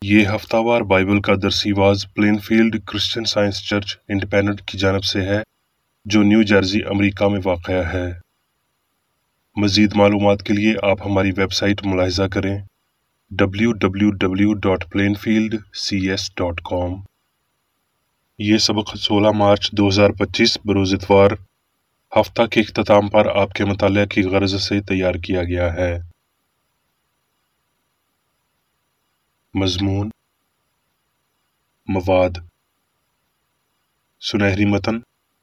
یہ ہفتہ وار بائبل کا درسی واز Plainfield Christian Science Church Independent کی جانب سے ہے جو نیو جرسی امریکہ میں واقع ہے۔ مزید معلومات کے لیے آپ ہماری ویب سائٹ ملاحظہ کریں www.plainfieldcs.com۔ یہ سبق 16 مارچ 2025 بروز اتوار ہفتہ کے اختتام پر آپ کے مطالعہ کی غرض سے تیار کیا گیا ہے۔ مضمون، مواد، سنہری متن،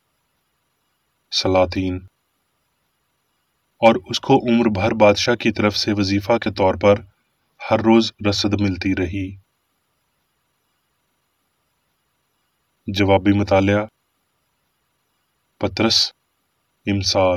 سلاطین، اور اس کو عمر بھر بادشاہ کی طرف سے وظیفہ کے طور پر ہر روز رسد ملتی رہی۔ جوابی مطالعہ، پطرس، امثال۔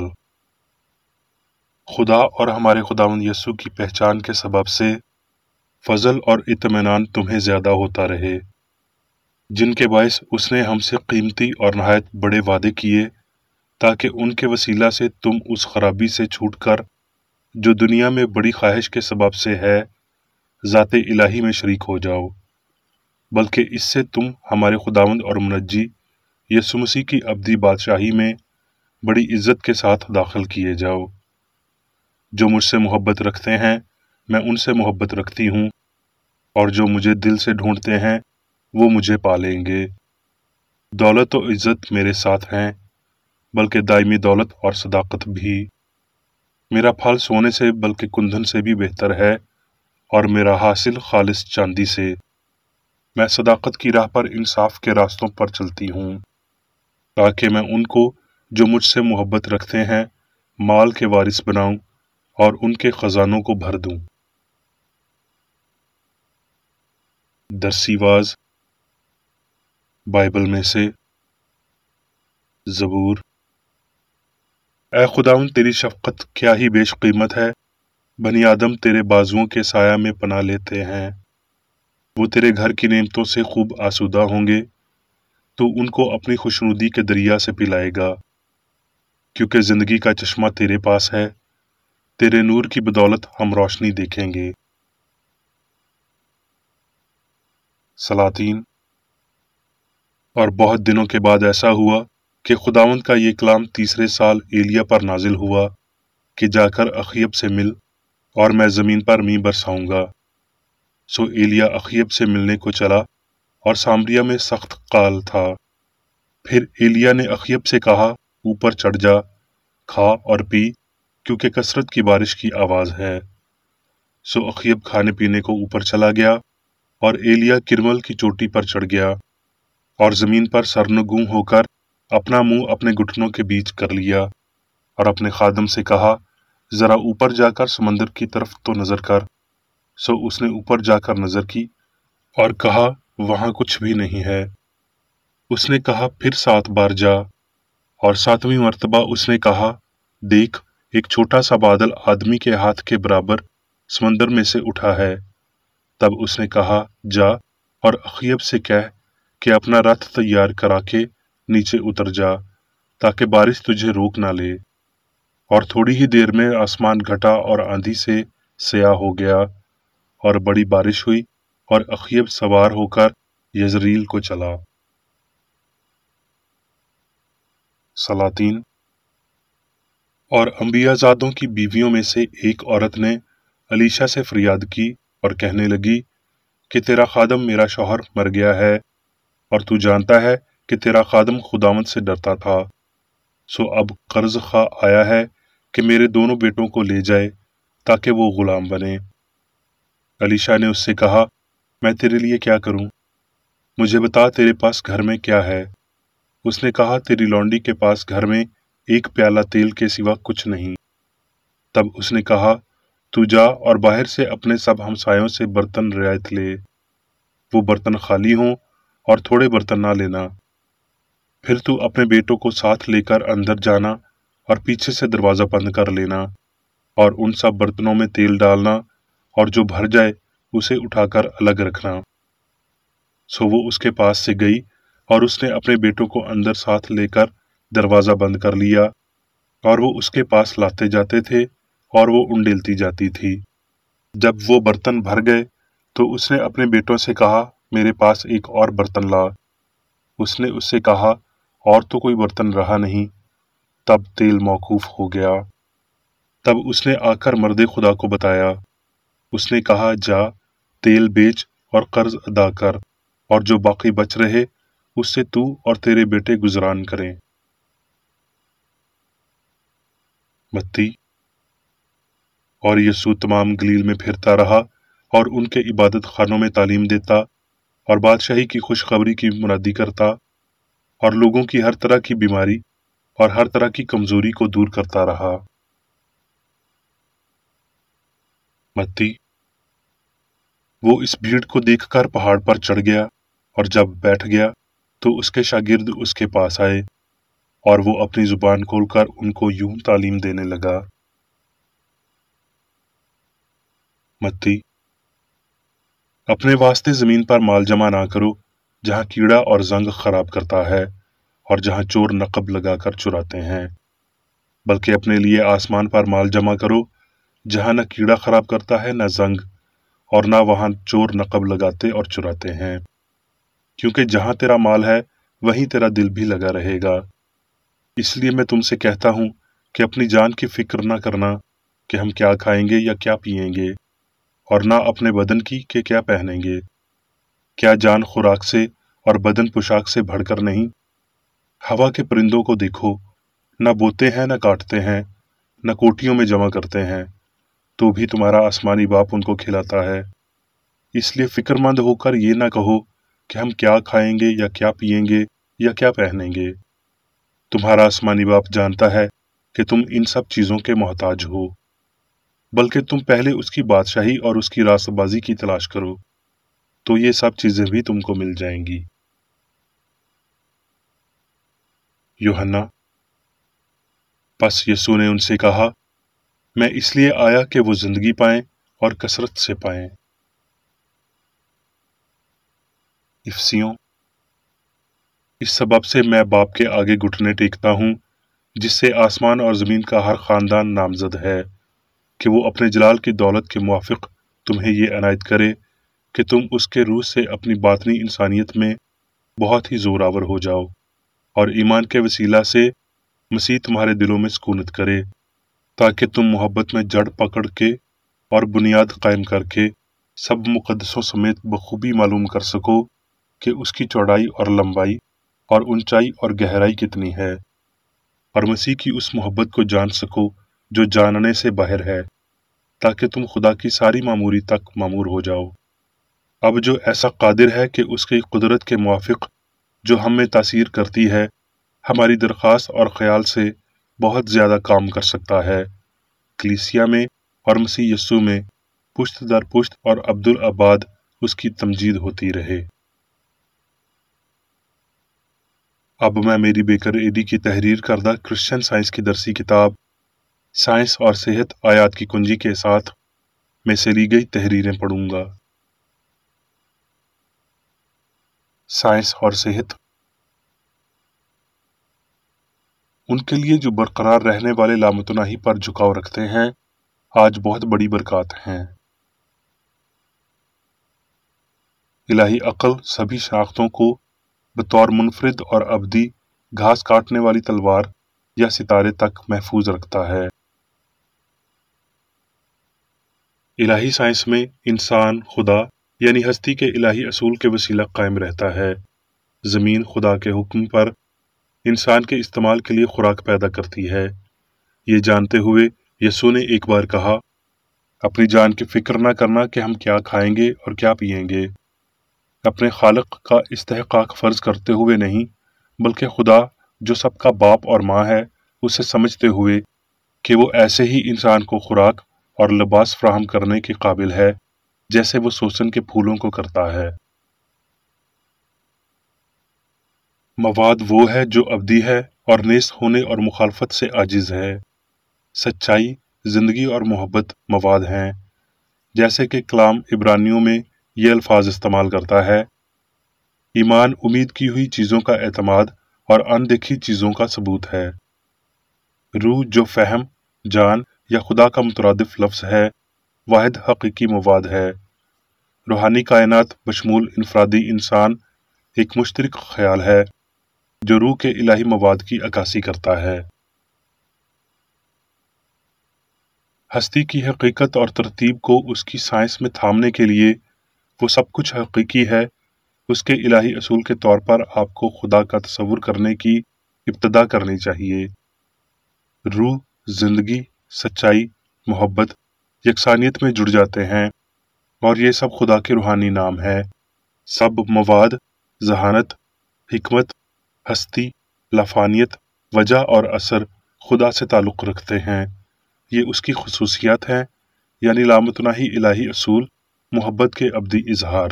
خدا اور ہمارے خداوند یسوع کی پہچان کے سبب سے فضل اور اطمینان تمہیں زیادہ ہوتا رہے، جن کے باعث اس نے ہم سے قیمتی اور نہایت بڑے وعدے کیے تاکہ ان کے وسیلہ سے تم اس خرابی سے چھوٹ کر جو دنیا میں بڑی خواہش کے سبب سے ہے ذات الہی میں شریک ہو جاؤ، بلکہ اس سے تم ہمارے خداوند اور منجی یسوع مسیح کی ابدی بادشاہی میں بڑی عزت کے ساتھ داخل کیے جاؤ۔ جو مجھ سے محبت رکھتے ہیں میں ان سے محبت رکھتی ہوں، اور جو مجھے دل سے ڈھونڈتے ہیں وہ مجھے پالیں گے۔ دولت و عزت میرے ساتھ ہیں، بلکہ دائمی دولت اور صداقت بھی۔ میرا پھل سونے سے بلکہ کندھن سے بھی بہتر ہے، اور میرا حاصل خالص چاندی سے۔ میں صداقت کی راہ پر انصاف کے راستوں پر چلتی ہوں، تاکہ میں ان کو جو مجھ سے محبت رکھتے ہیں مال کے وارث بناؤں اور ان کے خزانوں کو بھر دوں۔ درسی واز بائبل میں سے زبور۔ اے خداوند، تیری شفقت کیا ہی بیش قیمت ہے، بنی آدم تیرے بازوؤں کے سایہ میں پناہ لیتے ہیں۔ وہ تیرے گھر کی نعمتوں سے خوب آسودہ ہوں گے، تو ان کو اپنی خوشنودی کے دریا سے پلائے گا، کیونکہ زندگی کا چشمہ تیرے پاس ہے، تیرے نور کی بدولت ہم روشنی دیکھیں گے۔ سلاطین۔ اور بہت دنوں کے بعد ایسا ہوا کہ خداوند کا یہ کلام تیسرے سال ایلیا پر نازل ہوا کہ جا کر اخیب سے مل، اور میں زمین پر می برساؤں گا۔ سو ایلیا اخیب سے ملنے کو چلا، اور سامریا میں سخت قال تھا۔ پھر ایلیا نے اخیب سے کہا، اوپر چڑھ جا، کھا اور پی، کیونکہ کثرت کی بارش کی آواز ہے۔ سو اخیب کھانے پینے کو اوپر چلا گیا، اور ایلیا کرمل کی چوٹی پر چڑھ گیا، اور زمین پر سرنگوں ہو کر اپنا منہ اپنے گھٹنوں کے بیچ کر لیا، اور اپنے خادم سے کہا، ذرا اوپر جا کر سمندر کی طرف تو نظر کر۔ سو اس نے اوپر جا کر نظر کی اور کہا، وہاں کچھ بھی نہیں ہے۔ اس نے کہا، پھر 7 بار جا، اور 7ویں مرتبہ اس نے کہا، دیکھ، ایک چھوٹا سا بادل آدمی کے ہاتھ کے برابر سمندر میں سے اٹھا ہے۔ تب اس نے کہا، جا اور اخیب سے کہہ کہ اپنا رتھ تیار کرا کے نیچے اتر جا، تاکہ بارش تجھے روک نہ لے۔ اور تھوڑی ہی دیر میں آسمان گھٹا اور آندھی سے سیاہ ہو گیا، اور بڑی بارش ہوئی، اور اخیب سوار ہو کر یزریل کو چلا۔ سلاطین۔ اور انبیاء زادوں کی بیویوں میں سے ایک عورت نے الیشا سے فریاد کی اور کہنے لگی کہ تیرا خادم میرا شوہر مر گیا ہے، اور تو جانتا ہے کہ تیرا خادم خداوند سے ڈرتا تھا۔ سو اب قرض خواہ آیا ہے کہ میرے دونوں بیٹوں کو لے جائے تاکہ وہ غلام بنے۔ الیشا نے اس سے کہا، میں تیرے لیے کیا کروں؟ مجھے بتا تیرے پاس گھر میں کیا ہے؟ اس نے کہا، تیری لونڈی کے پاس گھر میں ایک پیالہ تیل کے سوا کچھ نہیں۔ تب اس نے کہا، تو جا اور باہر سے اپنے سب ہمسایوں سے برتن رعایت لے، وہ برتن خالی ہوں اور تھوڑے برتن نہ لینا۔ پھر تو اپنے بیٹوں کو ساتھ لے کر اندر جانا اور پیچھے سے دروازہ بند کر لینا، اور ان سب برتنوں میں تیل ڈالنا، اور جو بھر جائے اسے اٹھا کر الگ رکھنا۔ سو وہ اس کے پاس سے گئی، اور اس نے اپنے بیٹوں کو اندر ساتھ لے کر دروازہ بند کر لیا، اور وہ اس کے پاس لاتے جاتے تھے، اور وہ انڈیلتی جاتی تھی۔ جب وہ برتن بھر گئے تو اس نے اپنے بیٹوں سے کہا میرے پاس ایک اور برتن لا۔ اس نے اس سے کہا اور تو کوئی برتن رہا نہیں۔ تب تیل موقوف ہو گیا۔ تب اس نے آ کر مرد خدا کو بتایا۔ اس نے کہا جا تیل بیچ اور قرض ادا کر، اور جو باقی بچ رہے اس سے تو اور تیرے بیٹے گزران کریں۔ متی۔ اور یسوع تمام گلیل میں پھرتا رہا اور ان کے عبادت خانوں میں تعلیم دیتا اور بادشاہی کی خوشخبری کی منادی کرتا اور لوگوں کی ہر طرح کی بیماری اور ہر طرح کی کمزوری کو دور کرتا رہا۔ متی۔ وہ اس بھیڑ کو دیکھ کر پہاڑ پر چڑھ گیا، اور جب بیٹھ گیا تو اس کے شاگرد اس کے پاس آئے، اور وہ اپنی زبان کھول کر ان کو یوں تعلیم دینے لگا۔ متی۔ اپنے واسطے زمین پر مال جمع نہ کرو، جہاں کیڑا اور زنگ خراب کرتا ہے اور جہاں چور نقب لگا کر چراتے ہیں، بلکہ اپنے لیے آسمان پر مال جمع کرو، جہاں نہ کیڑا خراب کرتا ہے نہ زنگ، اور نہ وہاں چور نقب لگاتے اور چراتے ہیں، کیونکہ جہاں تیرا مال ہے وہیں تیرا دل بھی لگا رہے گا۔ اس لیے میں تم سے کہتا ہوں کہ اپنی جان کی فکر نہ کرنا کہ ہم کیا کھائیں گے یا کیا پیئیں گے، اور نہ اپنے بدن کی کہ کیا پہنیں گے۔ کیا جان خوراک سے اور بدن پوشاک سے بڑھ کر نہیں؟ ہوا کے پرندوں کو دیکھو، نہ بوتے ہیں نہ کاٹتے ہیں، نہ کوٹھیوں میں جمع کرتے ہیں، تو بھی تمہارا آسمانی باپ ان کو کھلاتا ہے۔ اس لیے فکر مند ہو کر یہ نہ کہو کہ ہم کیا کھائیں گے یا کیا پیئیں گے یا کیا پہنیں گے۔ تمہارا آسمانی باپ جانتا ہے کہ تم ان سب چیزوں کے محتاج ہو۔ بلکہ تم پہلے اس کی بادشاہی اور اس کی راست بازی کی تلاش کرو، تو یہ سب چیزیں بھی تم کو مل جائیں گی۔ یوحنا۔ پس یسوع نے ان سے کہا، میں اس لیے آیا کہ وہ زندگی پائیں اور کثرت سے پائیں۔ افسیوں۔ اس سبب سے میں باپ کے آگے گھٹنے ٹیکتا ہوں، جس سے آسمان اور زمین کا ہر خاندان نامزد ہے، کہ وہ اپنے جلال کی دولت کے موافق تمہیں یہ عنایت کرے کہ تم اس کے روح سے اپنی باطنی انسانیت میں بہت ہی زوراور ہو جاؤ، اور ایمان کے وسیلہ سے مسیح تمہارے دلوں میں سکونت کرے، تاکہ تم محبت میں جڑ پکڑ کے اور بنیاد قائم کر کے سب مقدسوں سمیت بخوبی معلوم کر سکو کہ اس کی چوڑائی اور لمبائی اور اونچائی اور گہرائی کتنی ہے، اور مسیح کی اس محبت کو جان سکو جو جاننے سے باہر ہے، تاکہ تم خدا کی ساری معموری تک معمور ہو جاؤ۔ اب جو ایسا قادر ہے کہ اس کی قدرت کے موافق جو ہم میں تاثیر کرتی ہے، ہماری درخواست اور خیال سے بہت زیادہ کام کر سکتا ہے، کلیسیا میں اور مسیح یسوع میں پشت در پشت اور عبدالآباد اس کی تمجید ہوتی رہے۔ اب میں میری بیکر ایڈی کی تحریر کردہ کرسچن سائنس کی درسی کتاب سائنس اور صحت آیات کی کنجی کے ساتھ میں سے لی گئی تحریریں پڑھوں گا۔ سائنس اور صحت۔ ان کے لیے جو برقرار رہنے والے لامتناہی پر جھکاؤ رکھتے ہیں آج بہت بڑی برکات ہیں۔ الہی عقل سبھی شناختوں کو بطور منفرد اور ابدی گھاس کاٹنے والی تلوار یا ستارے تک محفوظ رکھتا ہے۔ الہی سائنس میں انسان خدا یعنی ہستی کے الہی اصول کے وسیلہ قائم رہتا ہے۔ زمین خدا کے حکم پر انسان کے استعمال کے لیے خوراک پیدا کرتی ہے۔ یہ جانتے ہوئے یسوع نے ایک بار کہا، اپنی جان کی فکر نہ کرنا کہ ہم کیا کھائیں گے اور کیا پیئیں گے۔ اپنے خالق کا استحقاق فرض کرتے ہوئے نہیں، بلکہ خدا جو سب کا باپ اور ماں ہے اسے سمجھتے ہوئے کہ وہ ایسے ہی انسان کو خوراک اور لباس فراہم کرنے کے قابل ہے جیسے وہ سوسن کے پھولوں کو کرتا ہے۔ مواد وہ ہے جو ابدی ہے اور نیست ہونے اور مخالفت سے عاجز ہے۔ سچائی، زندگی اور محبت مواد ہیں، جیسے کہ کلام عبرانیوں میں یہ الفاظ استعمال کرتا ہے، ایمان امید کی ہوئی چیزوں کا اعتماد اور اندیکھی چیزوں کا ثبوت ہے۔ روح جو فہم، جان یا خدا کا مترادف لفظ ہے، واحد حقیقی مواد ہے۔ روحانی کائنات بشمول انفرادی انسان ایک مشترک خیال ہے جو روح کے الہی مواد کی عکاسی کرتا ہے۔ ہستی کی حقیقت اور ترتیب کو اس کی سائنس میں تھامنے کے لیے وہ سب کچھ حقیقی ہے، اس کے الہی اصول کے طور پر آپ کو خدا کا تصور کرنے کی ابتدا کرنی چاہیے۔ روح، زندگی، سچائی، محبت، یکسانیت میں جڑ جاتے ہیں، اور یہ سب خدا کے روحانی نام ہے۔ سب مواد، ذہانت، حکمت، ہستی، لافانیت، وجہ اور اثر خدا سے تعلق رکھتے ہیں۔ یہ اس کی خصوصیات ہیں، یعنی لامتناہی الہی اصول، محبت کے ابدی اظہار۔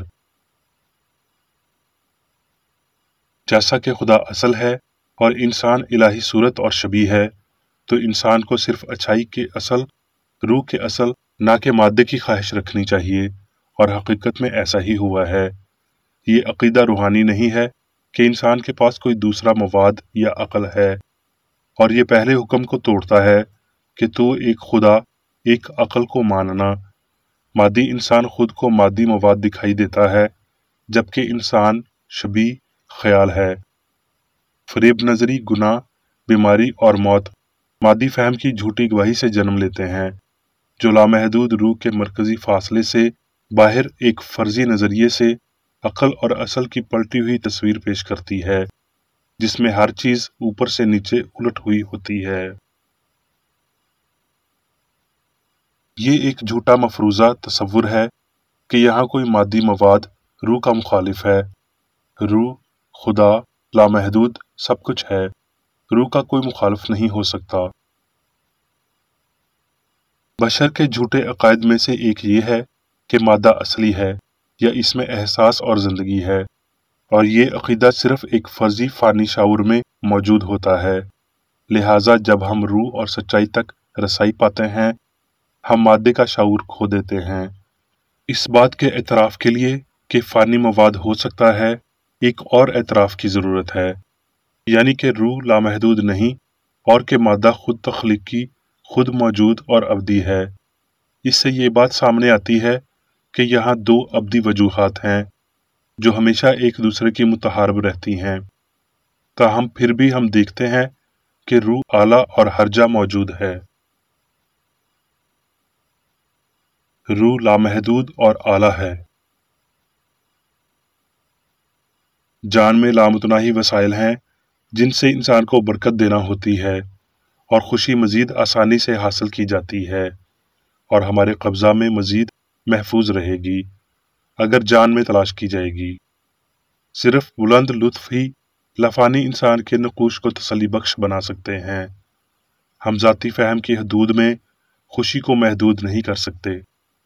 جیسا کہ خدا اصل ہے اور انسان الہی صورت اور شبیہ ہے، تو انسان کو صرف اچھائی کے اصل، روح کے اصل، نہ کہ مادے کی خواہش رکھنی چاہیے، اور حقیقت میں ایسا ہی ہوا ہے۔ یہ عقیدہ روحانی نہیں ہے کہ انسان کے پاس کوئی دوسرا مواد یا عقل ہے، اور یہ پہلے حکم کو توڑتا ہے کہ تو ایک خدا، ایک عقل کو ماننا۔ مادی انسان خود کو مادی مواد دکھائی دیتا ہے، جبکہ انسان شبیہ خیال ہے۔ فریب نظری، گناہ، بیماری اور موت مادی فہم کی جھوٹی گواہی سے جنم لیتے ہیں، جو لامحدود روح کے مرکزی فاصلے سے باہر ایک فرضی نظریے سے عقل اور اصل کی پلٹی ہوئی تصویر پیش کرتی ہے، جس میں ہر چیز اوپر سے نیچے الٹ ہوئی ہوتی ہے۔ یہ ایک جھوٹا مفروضہ تصور ہے کہ یہاں کوئی مادی مواد روح کا مخالف ہے۔ روح، خدا، لامحدود سب کچھ ہے، روح کا کوئی مخالف نہیں ہو سکتا۔ بشر کے جھوٹے عقائد میں سے ایک یہ ہے کہ مادہ اصلی ہے، یا اس میں احساس اور زندگی ہے، اور یہ عقیدہ صرف ایک فرضی فانی شعور میں موجود ہوتا ہے۔ لہٰذا جب ہم روح اور سچائی تک رسائی پاتے ہیں، ہم مادے کا شعور کھو دیتے ہیں۔ اس بات کے اعتراف کے لیے کہ فانی مواد ہو سکتا ہے، ایک اور اعتراف کی ضرورت ہے، یعنی کہ روح لامحدود نہیں، اور کہ مادہ خود تخلیقی، خود موجود اور ابدی ہے۔ اس سے یہ بات سامنے آتی ہے کہ یہاں دو ابدی وجوہات ہیں جو ہمیشہ ایک دوسرے کی متحارب رہتی ہیں، تاہم پھر بھی ہم دیکھتے ہیں کہ روح اعلیٰ اور ہر جا موجود ہے۔ روح لامحدود اور اعلیٰ ہے۔ جان میں لامتناہی وسائل ہیں جن سے انسان کو برکت دینا ہوتی ہے، اور خوشی مزید آسانی سے حاصل کی جاتی ہے، اور ہمارے قبضہ میں مزید محفوظ رہے گی اگر جان میں تلاش کی جائے گی۔ صرف بلند لطف ہی لفانی انسان کے نقوش کو تسلی بخش بنا سکتے ہیں۔ ہم ذاتی فہم کی حدود میں خوشی کو محدود نہیں کر سکتے۔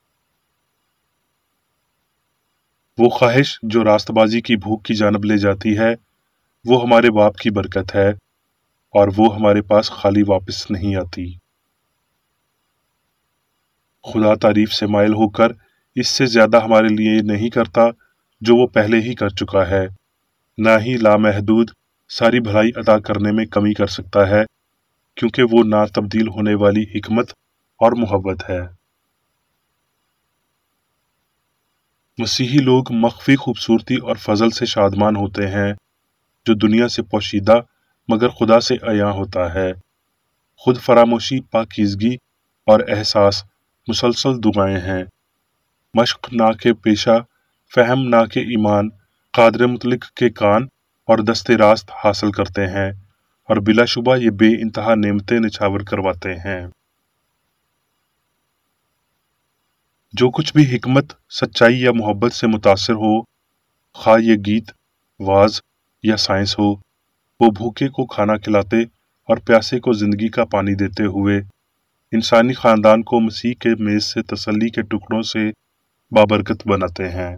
وہ خواہش جو راست بازی کی بھوک کی جانب لے جاتی ہے، وہ ہمارے باپ کی برکت ہے، اور وہ ہمارے پاس خالی واپس نہیں آتی۔ خدا تعریف سے مائل ہو کر اس سے زیادہ ہمارے لیے نہیں کرتا جو وہ پہلے ہی کر چکا ہے، نہ ہی لامحدود ساری بھلائی عطا کرنے میں کمی کر سکتا ہے، کیونکہ وہ نا تبدیل ہونے والی حکمت اور محبت ہے۔ مسیحی لوگ مخفی خوبصورتی اور فضل سے شادمان ہوتے ہیں جو دنیا سے پوشیدہ مگر خدا سے عیاں ہوتا ہے۔ خود فراموشی، پاکیزگی اور احساس مسلسل دعائیں ہیں۔ مشق نہ کہ پیشہ، فہم نہ کہ ایمان، قادر مطلق کے کان اور دست راست حاصل کرتے ہیں، اور بلا شبہ یہ بے انتہا نعمتیں نچھاور کرواتے ہیں۔ جو کچھ بھی حکمت، سچائی یا محبت سے متاثر ہو، خواہ یہ گیت، واز یا سائنس ہو، وہ بھوکے کو کھانا کھلاتے اور پیاسے کو زندگی کا پانی دیتے ہوئے انسانی خاندان کو مسیح کے میز سے تسلی کے ٹکڑوں سے بابرکت بناتے ہیں۔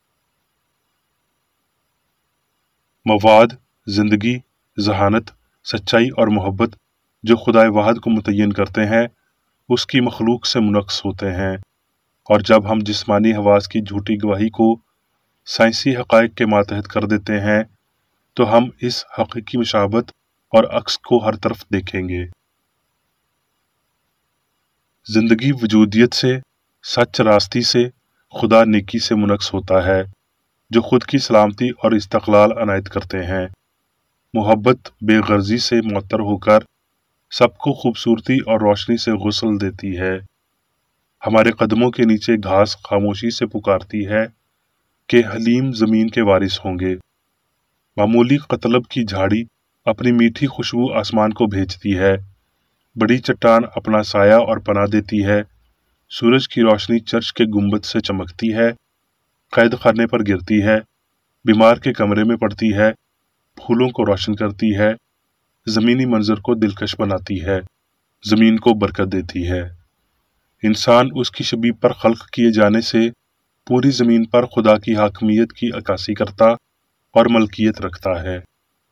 مواد، زندگی، ذہانت، سچائی اور محبت جو خدائے واحد کو متعین کرتے ہیں، اس کی مخلوق سے منقص ہوتے ہیں، اور جب ہم جسمانی حواس کی جھوٹی گواہی کو سائنسی حقائق کے ماتحت کر دیتے ہیں، تو ہم اس حقیقی مشابہت اور عکس کو ہر طرف دیکھیں گے۔ زندگی وجودیت سے، سچ راستی سے خدا نیکی سے منقص ہوتا ہے جو خود کی سلامتی اور استقلال عنایت کرتے ہیں۔ محبت بے غرضی سے معطر ہو کر سب کو خوبصورتی اور روشنی سے غسل دیتی ہے۔ ہمارے قدموں کے نیچے گھاس خاموشی سے پکارتی ہے کہ حلیم زمین کے وارث ہوں گے۔ معمولی قطلب کی جھاڑی اپنی میٹھی خوشبو آسمان کو بھیجتی ہے۔ بڑی چٹان اپنا سایہ اور پناہ دیتی ہے۔ سورج کی روشنی چرچ کے گنبد سے چمکتی ہے، قید خانے پر گرتی ہے، بیمار کے کمرے میں پڑتی ہے، پھولوں کو روشن کرتی ہے، زمینی منظر کو دلکش بناتی ہے، زمین کو برکت دیتی ہے۔ انسان اس کی شبیہ پر خلق کیے جانے سے پوری زمین پر خدا کی حاکمیت کی عکاسی کرتا اور ملکیت رکھتا ہے۔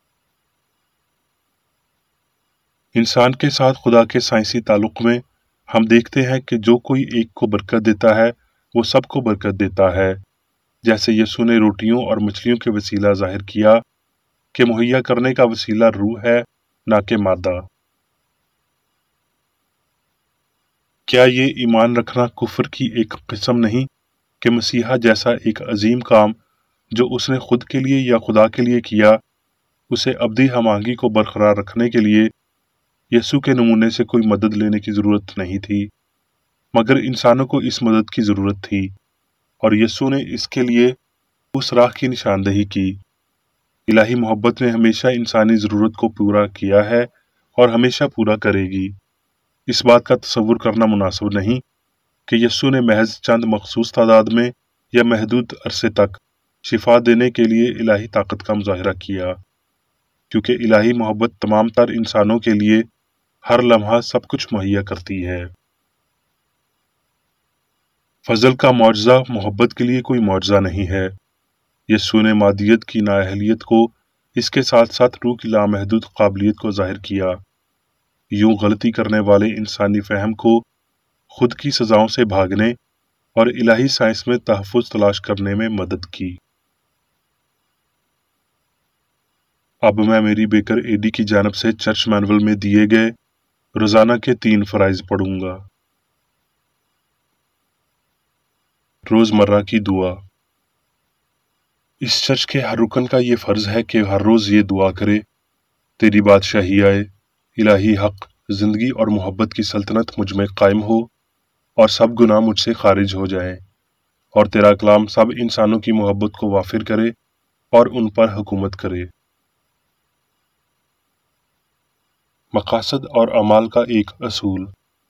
انسان کے ساتھ خدا کے سائنسی تعلق میں ہم دیکھتے ہیں کہ جو کوئی ایک کو برکت دیتا ہے وہ سب کو برکت دیتا ہے، جیسے یسوع نے روٹیوں اور مچھلیوں کے وسیلہ ظاہر کیا کہ مہیا کرنے کا وسیلہ روح ہے نہ کہ مادہ۔ کیا یہ ایمان رکھنا کفر کی ایک قسم نہیں کہ مسیحا جیسا ایک عظیم کام جو اس نے خود کے لیے یا خدا کے لیے کیا، اسے ابدی ہم آہنگی کو برقرار رکھنے کے لیے یسوع کے نمونے سے کوئی مدد لینے کی ضرورت نہیں تھی، مگر انسانوں کو اس مدد کی ضرورت تھی، اور یسوع نے اس کے لیے اس راہ کی نشاندہی کی۔ الہی محبت نے ہمیشہ انسانی ضرورت کو پورا کیا ہے اور ہمیشہ پورا کرے گی۔ اس بات کا تصور کرنا مناسب نہیں کہ یسوع نے محض چند مخصوص تعداد میں یا محدود عرصے تک شفا دینے کے لیے الہی طاقت کا مظاہرہ کیا، کیونکہ الہی محبت تمام تر انسانوں کے لیے ہر لمحہ سب کچھ مہیا کرتی ہے۔ فضل کا معجزہ محبت کے لیے کوئی معجزہ نہیں ہے۔ یسوع نے مادیت کی نااہلیت کو اس کے ساتھ ساتھ روح کی لامحدود قابلیت کو ظاہر کیا، یوں غلطی کرنے والے انسانی فہم کو خود کی سزاؤں سے بھاگنے اور الہی سائنس میں تحفظ تلاش کرنے میں مدد کی۔ اب میں میری بیکر ایڈی کی جانب سے چرچ مینول میں دیے گئے روزانہ کے 3 فرائض پڑھوں گا۔ روزمرہ کی دعا۔ اس چرچ کے ہر رکن کا یہ فرض ہے کہ ہر روز یہ دعا کرے: تیری بادشاہی آئے، الہی حق، زندگی اور محبت کی سلطنت مجھ میں قائم ہو اور سب گناہ مجھ سے خارج ہو جائیں، اور تیرا کلام سب انسانوں کی محبت کو وافر کرے اور ان پر حکومت کرے۔ مقاصد اور اعمال کا ایک اصول۔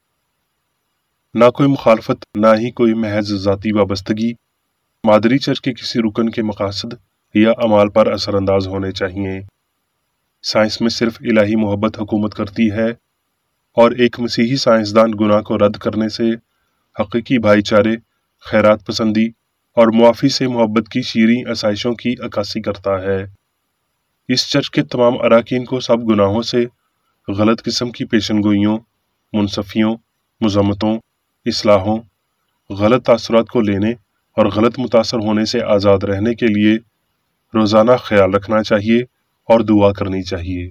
نہ کوئی مخالفت، نہ ہی کوئی محض ذاتی وابستگی مادری چرچ کے کسی رکن کے مقاصد یا اعمال پر اثر انداز ہونے چاہیے۔ سائنس میں صرف الہی محبت حکومت کرتی ہے، اور ایک مسیحی سائنسدان گناہ کو رد کرنے سے حقیقی بھائی چارے، خیرات پسندی اور معافی سے محبت کی شیریں آسائشوں کی عکاسی کرتا ہے۔ اس چرچ کے تمام اراکین کو سب گناہوں سے، غلط قسم کی پیشن گوئیوں، منصفیوں، مذمتوں، اصلاحوں، غلط تاثرات کو لینے اور غلط متاثر ہونے سے آزاد رہنے کے لیے روزانہ خیال رکھنا چاہیے اور دعا کرنی چاہیے۔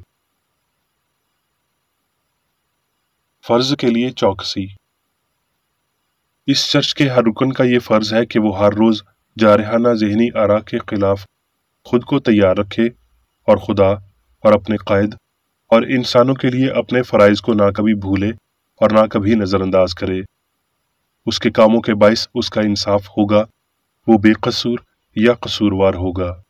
فرض کے لیے چوکسی۔ اس چرچ کے ہر رکن کا یہ فرض ہے کہ وہ ہر روز جارحانہ ذہنی آراء کے خلاف خود کو تیار رکھے اور خدا اور اپنے قائد اور انسانوں کے لیے اپنے فرائض کو نہ کبھی بھولے اور نہ کبھی نظر انداز کرے۔ اس کے کاموں کے باعث اس کا انصاف ہوگا، وہ بے قصور یا قصوروار ہوگا۔